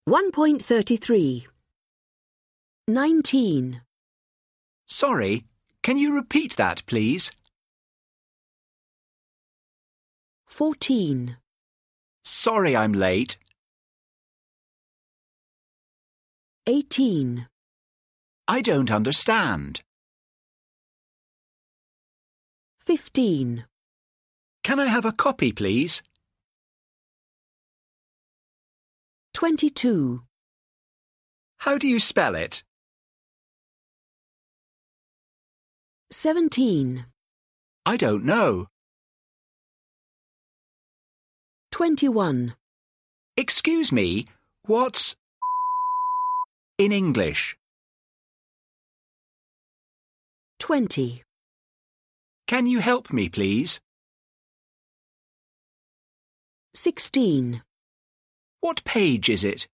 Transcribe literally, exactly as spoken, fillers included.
one point thirty-three. Nineteen. Sorry, can you repeat that, please? Fourteen. Sorry I'm late. Eighteen. I don't understand. Fifteen. Can I have a copy, please? Twenty-two. How do you spell it? Seventeen. I don't know. Twenty-one. Excuse me, what's in English? Twenty. Can you help me, please? Sixteen. What page is it?